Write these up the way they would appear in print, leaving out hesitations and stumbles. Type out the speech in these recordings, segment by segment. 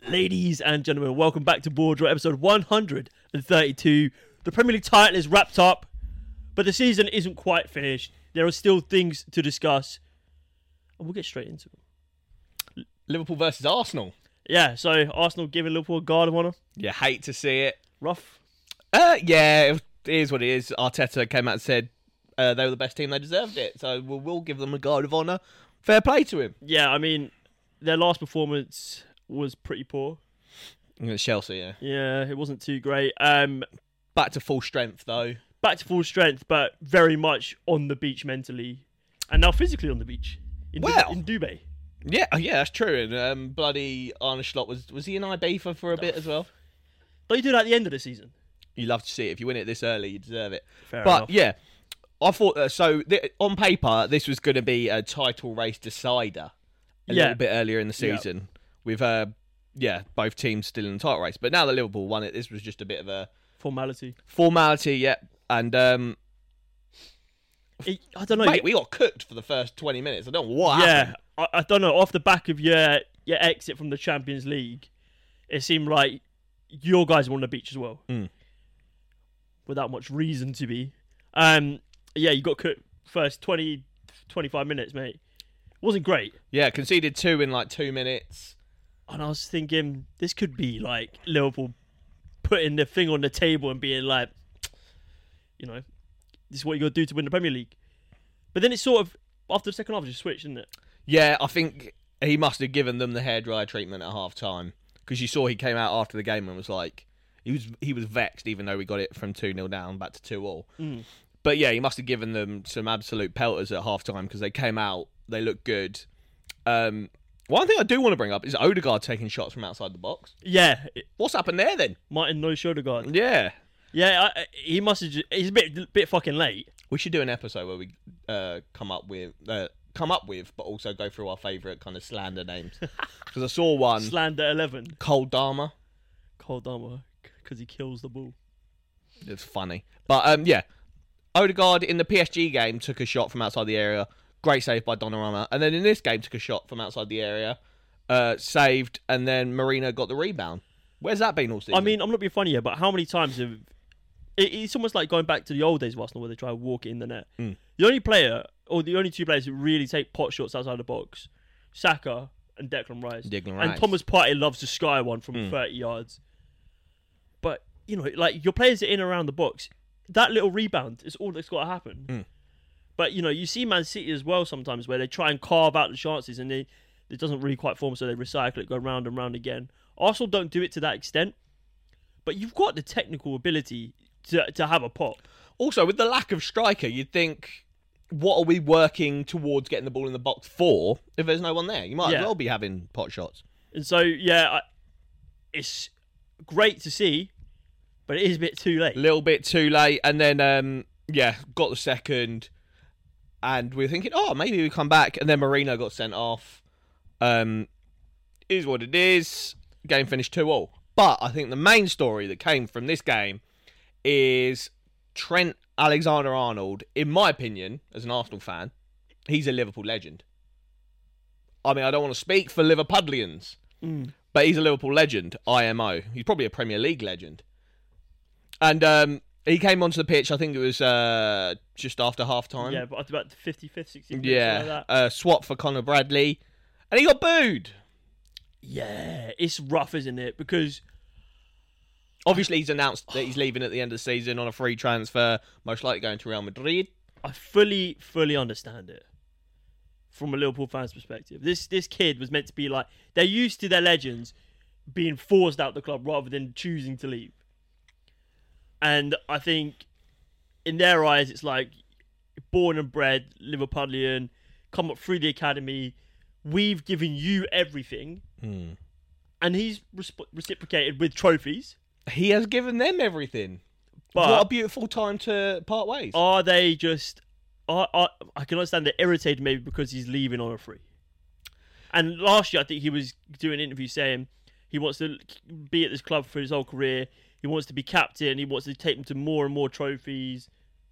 Ladies and gentlemen, welcome back to Board Draw, episode 132. The Premier League title is wrapped up, but the season isn't quite finished. There are still things to discuss, and we'll get straight into them. Liverpool versus Arsenal. Yeah, so Arsenal giving Liverpool a guard of honour. You hate to see it. Rough. Yeah, it is what it is. Arteta came out and said they were the best team, they deserved it. So we'll give them a guard of honour. Fair play to him. Yeah, I mean, their last performance was pretty poor. Against Chelsea, yeah. Yeah, it wasn't too great. Back to full strength, though. Back to full strength, but very much on the beach mentally, and now physically on the beach in Dubai. Yeah, that's true. And bloody Arne Slot was he in Ibiza for a bit as well? Don't you do that at the end of the season? You love to see it. If you win it this early, you deserve it. Fair but enough. yeah, I thought on paper this was going to be a title race decider a little bit earlier in the season with both teams still in the title race. But now that Liverpool won it, this was just a bit of a formality. Yeah, and I don't know. Mate, we got cooked for the first 20 minutes. I don't know what happened. I don't know. Off the back of your exit from the Champions League, it seemed like your guys were on the beach as well. Without much reason to be. You got cooked first 20, 25 minutes, mate. Wasn't great. Yeah, conceded 2 in like 2 minutes. And I was thinking, this could be like Liverpool putting the thing on the table and being like, this is what you got to do to win the Premier League. But then it's sort of, after the second half, it just switched, didn't it? Yeah, I think he must have given them the hairdryer treatment at half time. Because you saw he came out after the game and was like, he was vexed, even though we got it from 2-0 down back to 2-2. But yeah, he must have given them some absolute pelters at half time because they came out, they looked good. One thing I do want to bring up is Odegaard taking shots from outside the box. Yeah. What's happened there then? Martin no shoulder guard. Yeah. Yeah, he must have he's a bit fucking late. We should do an episode where we come up with, but also go through our favourite kind of slander names. Because I saw one. Slander 11. Cole Dharma. Cole Dharma, because he kills the ball. It's funny. But Odegaard in the PSG game took a shot from outside the area. Great save by Donnarumma. And then in this game took a shot from outside the area. Saved, and then Marino got the rebound. Where's that been all season? I mean, I'm not being funny here, but how many times have... It's almost like going back to the old days of Arsenal where they try to walk it in the net. The only player, or the only two players who really take pot shots outside the box, Saka and Declan Rice. And Thomas Partey loves to sky one from 30 yards. But, your players are in and around the box. That little rebound is all that's got to happen. But, you see Man City as well sometimes where they try and carve out the chances and it doesn't really quite form, so they recycle it, go round and round again. Arsenal don't do it to that extent. But you've got the technical ability to have a pop. Also, with the lack of striker, you'd think, what are we working towards getting the ball in the box for if there's no one there? You might as well be having pot shots. And so, it's great to see, but it is a bit too late. A little bit too late. And then, got the second. And we were thinking, maybe we come back. And then Marino got sent off. Is what it is. Game finished 2-2. But I think the main story that came from this game is Trent Alexander-Arnold. In my opinion, as an Arsenal fan, he's a Liverpool legend. I mean, I don't want to speak for Liverpudlians, but he's a Liverpool legend, IMO. He's probably a Premier League legend. And he came onto the pitch, I think it was just after half-time. Yeah, but about the 55th, 60th minute, yeah, like that. Swap for Conor Bradley. And he got booed. Yeah, it's rough, isn't it? Because... Obviously, he's announced that he's leaving at the end of the season on a free transfer, most likely going to Real Madrid. I fully understand it from a Liverpool fan's perspective. This kid was meant to be like... They're used to their legends being forced out the club rather than choosing to leave. And I think in their eyes, it's like born and bred, Liverpudlian, come up through the academy. We've given you everything. And he's reciprocated with trophies. He has given them everything. But what a beautiful time to part ways. Are they just... I can understand they're irritated maybe because he's leaving on a free. And last year, I think he was doing an interview saying he wants to be at this club for his whole career. He wants to be captain. He wants to take them to more and more trophies.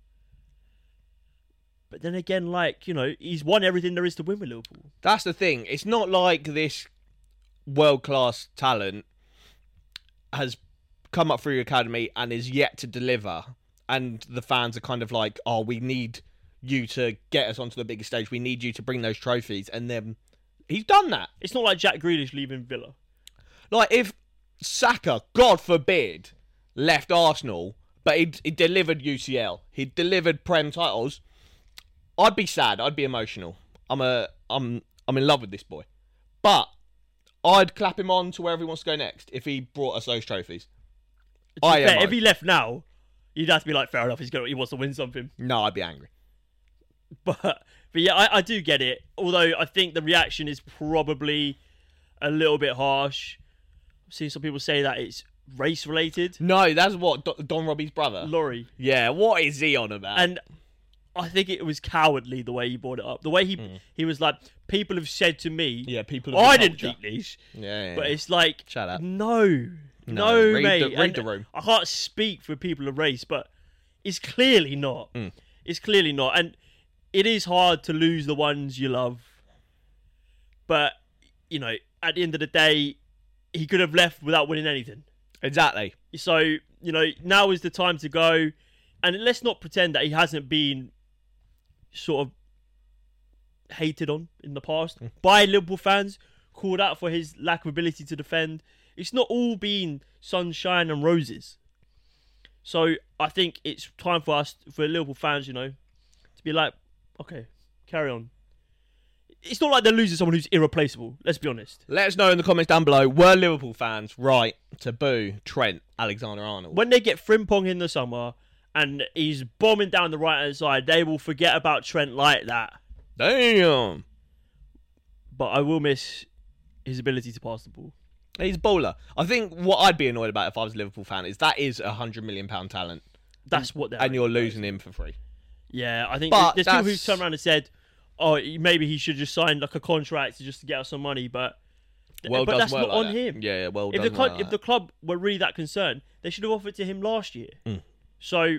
But then again, he's won everything there is to win with Liverpool. That's the thing. It's not like this world-class talent has come up through your academy and is yet to deliver, and the fans are kind of like, oh, we need you to get us onto the biggest stage. We need you to bring those trophies. And then he's done that. It's not like Jack Grealish leaving Villa. Like, if Saka, God forbid, left Arsenal, but he delivered UCL, he delivered Prem titles, I'd be sad. I'd be emotional. I'm in love with this boy. But I'd clap him on to wherever he wants to go next if he brought us those trophies. If he left now, you'd have to be like, fair enough, he wants to win something. No, I'd be angry. But yeah, I do get it. Although I think the reaction is probably a little bit harsh. I've seen some people say that it's race related. No, that's what Don Robbie's brother. Laurie. Yeah, what is he on about? And I think it was cowardly the way he brought it up. The way he was like, people have said to me, yeah, people. I didn't think this. Yeah, but it's like, shut up. No, mate. Read the room. I can't speak for people of race, but it's clearly not. It's clearly not, and it is hard to lose the ones you love. But you know, at the end of the day, he could have left without winning anything. Exactly. So you know, now is the time to go, and let's not pretend that he hasn't been sort of hated on in the past by Liverpool fans, called out for his lack of ability to defend. It's not all been sunshine and roses. So I think it's time for us, for Liverpool fans, you know, to be like, okay, carry on. It's not like they're losing someone who's irreplaceable. Let's be honest. Let us know in the comments down below, were Liverpool fans right to boo Trent Alexander-Arnold? When they get Frimpong in the summer and he's bombing down the right-hand side, they will forget about Trent like that. Damn. But I will miss his ability to pass the ball. He's a baller. I think what I'd be annoyed about if I was a Liverpool fan is that is £100 million talent. That's what they're... And you're losing him for free. Yeah, I think But there's people who turned around and said, oh, maybe he should just sign like a contract just to get us some money, but that's not on him. Yeah, well if done. If the club were really that concerned, they should have offered to him last year. So,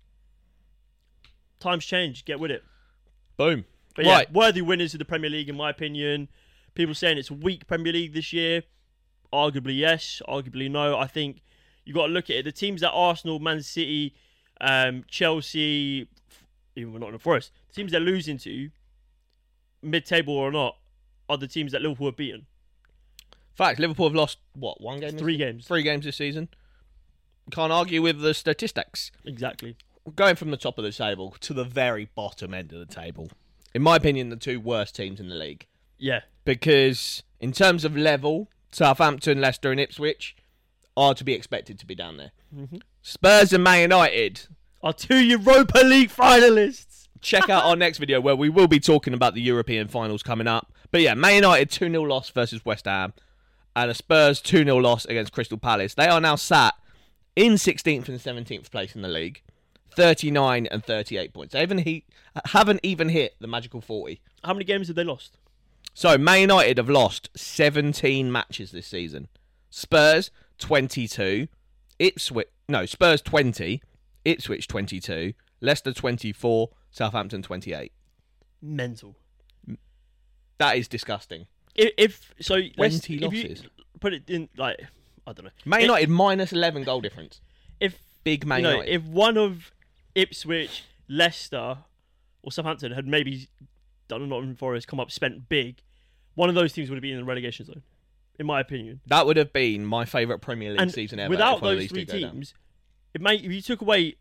times change. Get with it. Boom. But yeah, worthy winners of the Premier League, in my opinion. People saying it's a weak Premier League this year. Arguably yes, arguably no. I think you got to look at it. The teams that Arsenal, Man City, Chelsea, even Nottingham Forest, the teams they're losing to, mid-table or not, are the teams that Liverpool have beaten. Fact, Liverpool have lost, what, one game? 3 games. 3 games this season. Can't argue with the statistics. Exactly. Going from the top of the table to the very bottom end of the table. In my opinion, the 2 worst teams in the league. Yeah. Because in terms of level, Southampton, Leicester and Ipswich are to be expected to be down there. Spurs and Man United are 2 Europa League finalists. Check out our next video where we will be talking about the European finals coming up. But yeah, Man United 2-0 loss versus West Ham and a Spurs 2-0 loss against Crystal Palace. They are now sat in 16th and 17th place in the league, 39 and 38 points. They haven't even hit the magical 40. How many games have they lost? So, Man United have lost 17 matches this season. Spurs, 22. Spurs, 20. Ipswich, 22. Leicester, 24. Southampton, 28. Mental. That is disgusting. If 20 losses. You put it in, like, I don't know. Man United minus 11 goal difference. Big Man United. If one of Ipswich, Leicester, or Southampton had maybe done a Nottingham Forest, come up, spent big, one of those teams would have been in the relegation zone, in my opinion. That would have been my favourite Premier League season ever. Without those 3 teams, if you took away,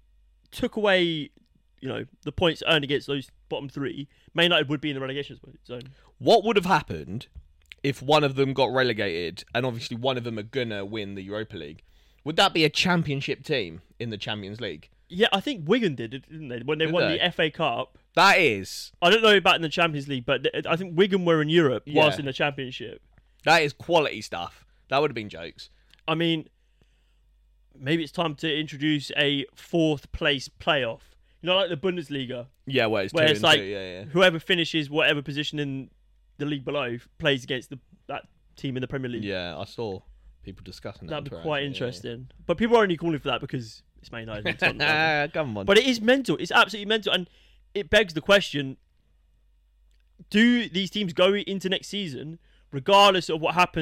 you know, the points earned against those bottom 3, Man United would be in the relegation zone. What would have happened if one of them got relegated, and obviously one of them are gonna win the Europa League? Would that be a championship team in the Champions League? Yeah, I think Wigan did, didn't they? When they won the FA Cup. That is... I don't know about in the Champions League, but I think Wigan were in Europe whilst in the Championship. That is quality stuff. That would have been jokes. I mean, maybe it's time to introduce a 4th place playoff. You know, like the Bundesliga. Yeah, where it's 2 and 2. Whoever finishes whatever position in the league below plays against that team in the Premier League. Yeah, I saw people discussing that. That'd be quite interesting. Yeah. But people are only calling for that because it's Man United. Come on. But it is mental. It's absolutely mental. And it begs the question, do these teams go into next season, regardless of what happens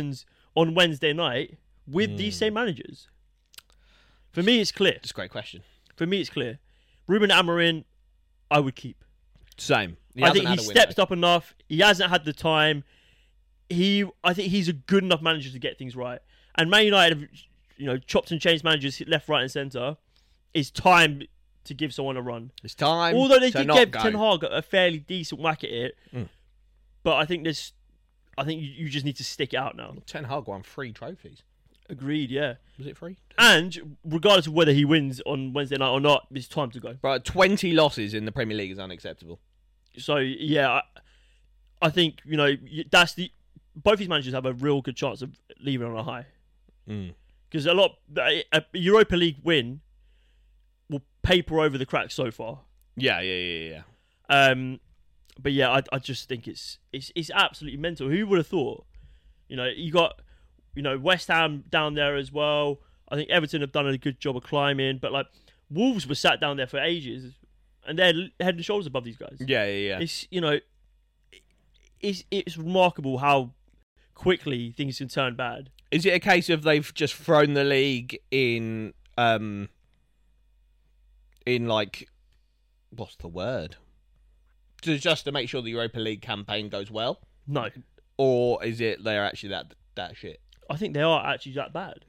on Wednesday night with these same managers? For me, it's clear. It's a great question. For me, it's clear. Ruben Amorim, I would keep. Same. I think he stepped up enough. He hasn't had the time. I think he's a good enough manager to get things right. And Man United have, chopped and changed managers left, right, and centre. It's time to give someone a run. It's time. Although they to did not give go. Ten Hag a fairly decent whack at it, but I think you just need to stick it out now. Ten Hag won 3 trophies. Agreed. Yeah. Was it 3? And regardless of whether he wins on Wednesday night or not, it's time to go. But 20 losses in the Premier League is unacceptable. So yeah, I think that's both these managers have a real good chance of leaving on a high. Because a Europa League win will paper over the cracks so far. Yeah. But yeah, I just think it's absolutely mental. Who would have thought? You got West Ham down there as well. I think Everton have done a good job of climbing, but like Wolves were sat down there for ages, and they're head and shoulders above these guys. Yeah. It's remarkable how quickly things can turn bad. Is it a case of they've just thrown the league in like, what's the word? Just to make sure the Europa League campaign goes well? No. Or is it they're actually that shit? I think they are actually that bad.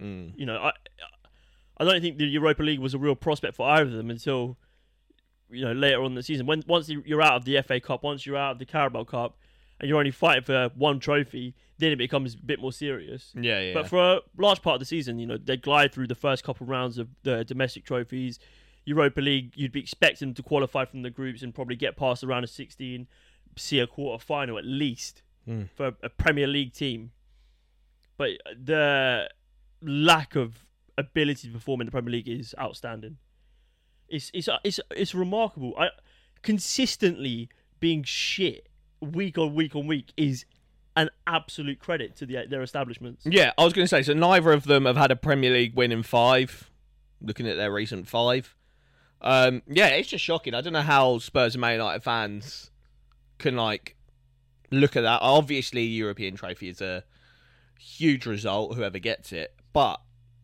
I don't think the Europa League was a real prospect for either of them until later on in the season. Once you're out of the FA Cup, once you're out of the Carabao Cup, and you're only fighting for one trophy, then it becomes a bit more serious. Yeah. But for a large part of the season, they glide through the first couple of rounds of the domestic trophies. Europa League, you'd be expecting them to qualify from the groups and probably get past the round of 16, see a quarter final at least for a Premier League team. But the lack of ability to perform in the Premier League is outstanding. It's remarkable. Consistently being shit week on week is an absolute credit to their establishments. Yeah, I was going to say, so neither of them have had a Premier League win in 5, looking at their recent 5. Yeah, it's just shocking. I don't know how Spurs and Man United fans can, look at that. Obviously, European trophy is a huge result, whoever gets it. But,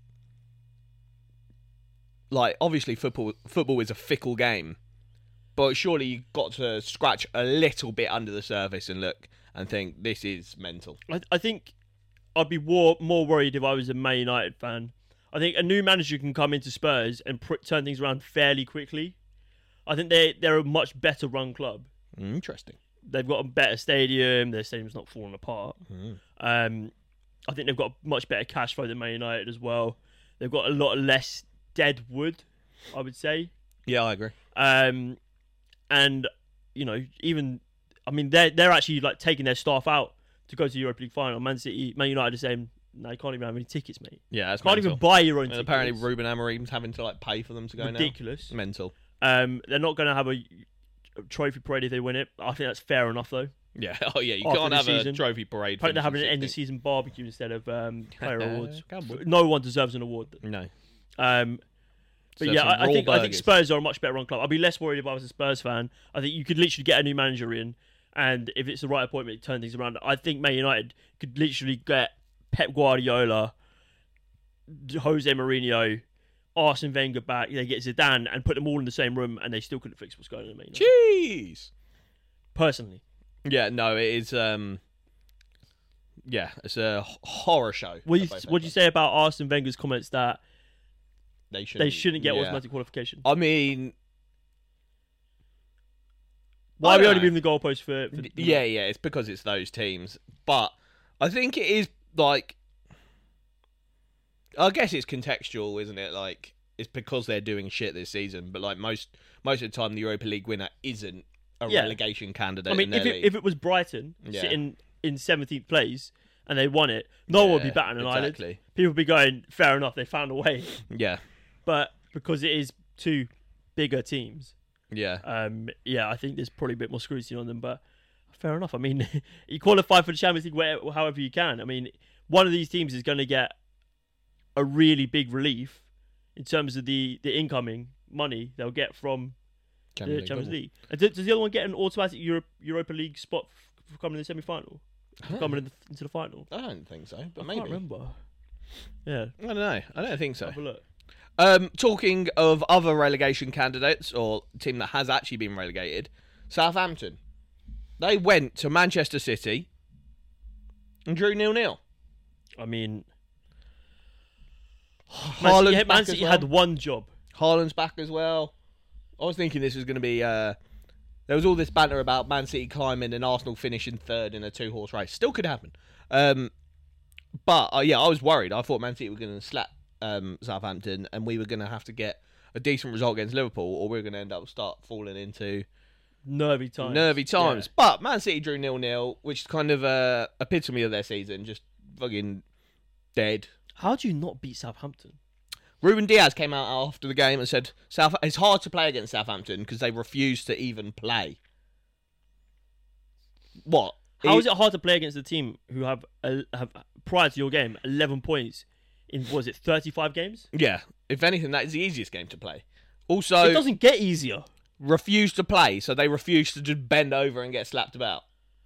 obviously football is a fickle game. But surely you've got to scratch a little bit under the surface and look and think, this is mental. I think I'd be more worried if I was a Man United fan. I think a new manager can come into Spurs and turn things around fairly quickly. I think they're a much better run club. Interesting. They've got a better stadium. Their stadium's not falling apart. I think they've got a much better cash flow than Man United as well. They've got a lot less dead wood, I would say. Yeah, I agree. And they're actually taking their staff out to go to the Europa League final. Man United are saying, no, you can't even have any tickets, mate. Yeah, that's can't mental. even buy your own tickets. Apparently, Ruben Amorim's having to pay for them to go Ridiculous. now. Mental. They're not going to have a trophy parade if they win it. I think that's fair enough, though. Yeah. Oh, yeah. You After can't the have season. a trophy parade. I think they're having an end of season barbecue instead of player awards. No one deserves an award. No. But yeah, I think Spurs are a much better run club. I'd be less worried if I was a Spurs fan. I think you could literally get a new manager in, and if it's the right appointment, turn things around. I think Man United could literally get Pep Guardiola, Jose Mourinho, Arsene Wenger back. They get Zidane and put them all in the same room, and they still couldn't fix what's going on in Man United. Jeez. Personally. Yeah, no, it is. Yeah, it's a horror show. What do you say about Arsene Wenger's comments that they shouldn't get automatic qualification? I mean, why are we only moving the goalpost for yeah, it's because it's those teams. But I think it is I guess it's contextual, isn't it? It's because they're doing shit this season. But most of the time, the Europa League winner isn't a relegation candidate. I mean, if it was Brighton sitting in 17th place and they won it, no one would be batting an eyelid. People would be going, fair enough, they found a way. Yeah. But because it is two bigger teams, yeah, I think there's probably a bit more scrutiny on them. But fair enough. I mean, you qualify for the Champions League however you can. I mean, one of these teams is going to get a really big relief in terms of the incoming money they'll get from the Champions League. And does the other one get an automatic Europa League spot for coming in the semi-final? coming into the final? I don't think so, but I maybe. can't remember. Yeah, I don't know. I don't think so. have a look. Talking of other relegation candidates, or team that has actually been relegated, Southampton. They went to Manchester City and drew 0-0. I mean, Haaland's Man City had one job. Haaland's back as well. I was thinking this was going to be... there was all this banter about Man City climbing and Arsenal finishing third in a two-horse race. Still could happen. But I was worried. I thought Man City were going to slap Southampton and we were going to have to get a decent result against Liverpool, or we were going to end up falling into nervy times. Yeah. But Man City drew 0-0, which is kind of a epitome of their season. Just fucking dead. How do you not beat Southampton? Ruben Diaz came out after the game and said it's hard to play against Southampton because they refuse to even play. What? How is it hard to play against a team who have prior to your game 11 points in 35 games? Yeah. If anything, that is the easiest game to play. Also, it doesn't get easier. Refuse to play, so they refuse to just bend over and get slapped about.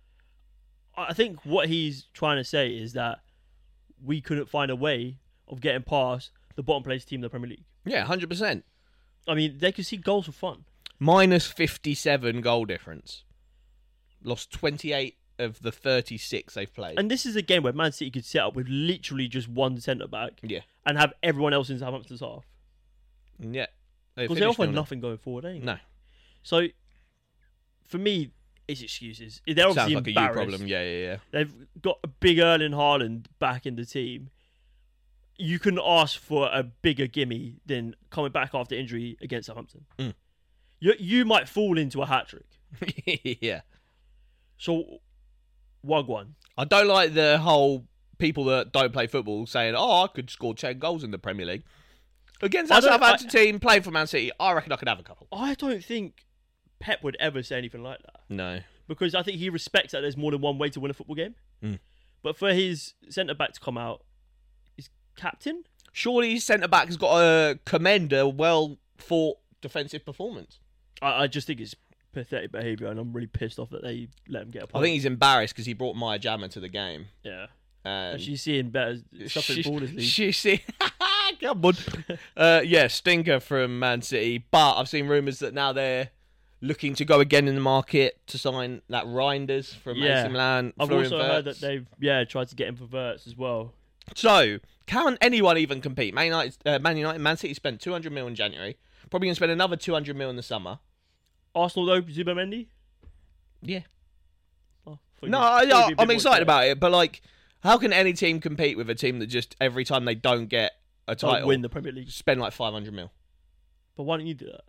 I think what he's trying to say is that we couldn't find a way of getting past the bottom place team in the Premier League. Yeah, 100%. I mean, they could see goals for fun. Minus 57 goal difference. Lost 28 of the 36 they've played. And this is a game where Man City could set up with literally just one centre-back and have everyone else in Southampton's half. Yeah. Because they offer nothing going forward, ain't No. So, for me, it's excuses. They're obviously sounds like embarrassed. a you problem. Yeah. They've got a big Erling Haaland back in the team. You couldn't ask for a bigger gimme than coming back after injury against Southampton. Mm. You might fall into a hat-trick. Yeah. So, Wagwan. I don't like the whole people that don't play football saying, I could score 10 goals in the Premier League. Against that Southampton team playing for Man City, I reckon I could have a couple. I don't think Pep would ever say anything like that. No. Because I think he respects that there's more than one way to win a football game. Mm. But for his centre-back to come out, he's captain? Surely his centre-back has got to commend a well-fought defensive performance. I just think it's pathetic behaviour, and I'm really pissed off that they let him get a point. I think he's embarrassed because he brought Maya Jama to the game. Yeah. And she's seeing better stuff in Bundesliga. She's seeing... Come on. Stinker from Man City. But I've seen rumours that now they're looking to go again in the market to sign that Reinders from AC Milan. I've Florian also Wirtz. heard that they've tried to get him for Wirtz as well. So, can anyone even compete? Man City spent 200 mil in January. Probably going to spend another 200 mil in the summer. Arsenal though, Zubimendi? Yeah. Oh, I'm excited about it, but like, how can any team compete with a team that just every time they don't get a title, win the Premier League, spend like 500 mil? But why don't you do that?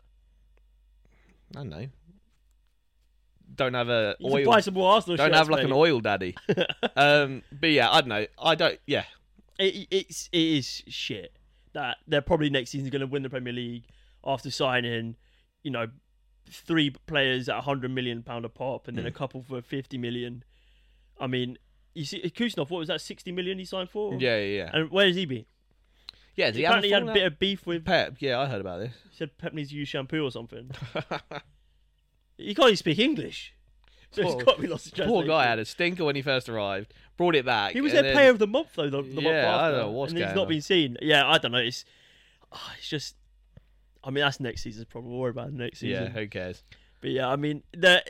I don't know. Don't have a you oil. Buy some more Arsenal don't shirts, have like mate. an oil daddy. But yeah, I don't know. I don't. Yeah. It is shit that they're probably next season going to win the Premier League after signing, 3 players at £100 million a pop, and then a couple for 50 million. I mean, you see, Kuznetsov, what was that, 60 million he signed for? Yeah. And where has he been? Yeah, he apparently had a bit of beef with Pep. Yeah, I heard about this. He said Pep needs to use shampoo or something. He can't even speak English. So he's got to be lost in translation. Poor guy had a stinker when he first arrived. Brought it back. He was their player of the month though. The month after. I don't know what's going on. And he's not been seen. Yeah, I don't know. It's just. I mean, that's next season's problem. We'll worry about next season. Yeah, who cares? But yeah, I mean,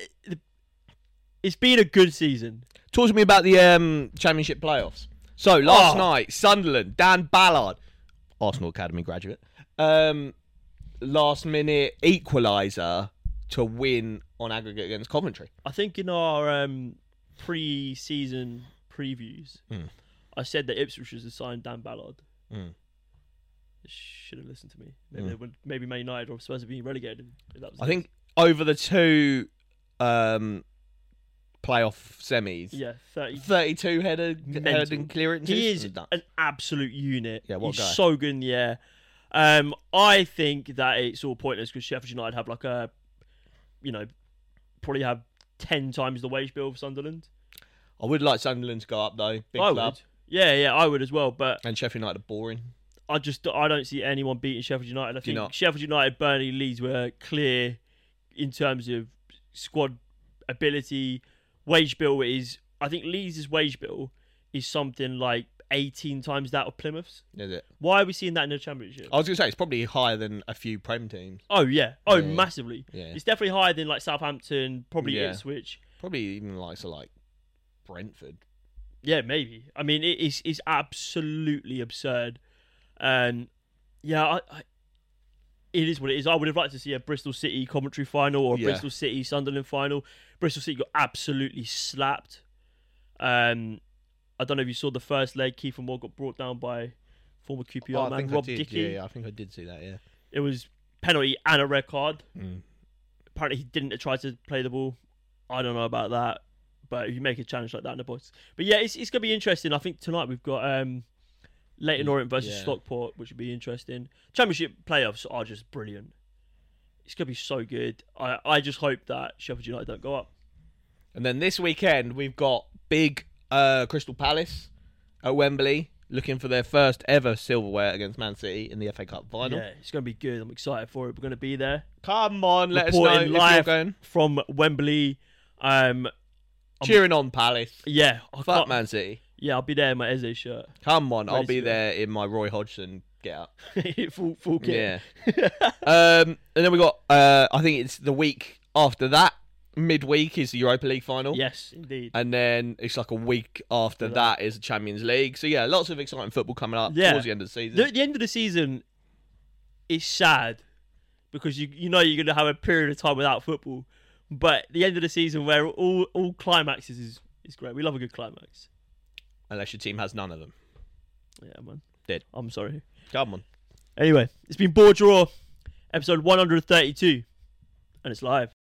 it's been a good season. Talk to me about the Championship playoffs. So last night, Sunderland, Dan Ballard, Arsenal Academy graduate, last minute equaliser to win on aggregate against Coventry. I think in our pre-season previews, I said that Ipswich was assigned Dan Ballard. They should have listened to me. Maybe Man United or Spurs have been relegated. If that was I think over the two playoff semis, 32 headed and clearances. He is an absolute unit. Yeah, what He's guy? so good in the air. I think that it's all pointless because Sheffield United have like probably have 10 times the wage bill of Sunderland. I would like Sunderland to go up though. Big I club. would. Yeah, I would as well. But And Sheffield United are boring. I don't see anyone beating Sheffield United. I Do you think not? Sheffield United, Burnley, Leeds were clear in terms of squad ability. Wage bill is I think Leeds' wage bill is something like 18 times that of Plymouth's. Is it? Why are we seeing that in the Championship? I was going to say it's probably higher than a few Prem teams. Oh yeah, oh Yeah. massively. Yeah. It's definitely higher than like Southampton, probably Yeah. Ipswich. Probably even like Brentford. Yeah, maybe. I mean, it's absolutely absurd, and yeah, it is what it is. I would have liked to see a Bristol City Coventry final or a Yeah. Bristol City Sunderland final. Bristol City got absolutely slapped. I don't know if you saw the first leg. Kiefer Moore got brought down by former QPR man Rob Dickie. Yeah, I think I did see that. Yeah. It was penalty and a red card. Mm. Apparently, he didn't try to play the ball. I don't know about that, but if you make a challenge like that in the box, but yeah, it's gonna be interesting. I think tonight we've got Leyton Orient versus Yeah. Stockport, which would be interesting. Championship playoffs are just brilliant. It's gonna be so good. I just hope that Sheffield United don't go up. And then this weekend we've got big Crystal Palace at Wembley, looking for their first ever silverware against Man City in the FA Cup final. Yeah, it's gonna be good. I'm excited for it. We're gonna be there. Come on, let us know Reporting if you're live going. from Wembley. Cheering on Palace. Yeah, I Fuck can't- Man City. Yeah, I'll be there in my Eze shirt. Come on, I'll Ready be to go. there in my Roy Hodgson get up. full kit. Yeah. And then we got, I think it's the week after that, midweek is the Europa League final. Yes, indeed. And then it's like a week after that is the Champions League. So yeah, lots of exciting football coming up Yeah. towards the end of the season. The end of the season is sad because you know you're going to have a period of time without football, but the end of the season where all climaxes is great. We love a good climax. Unless your team has none of them. Yeah, man. Dead. I'm sorry. Come on. Anyway, it's been Board Draw, episode 132, and it's live.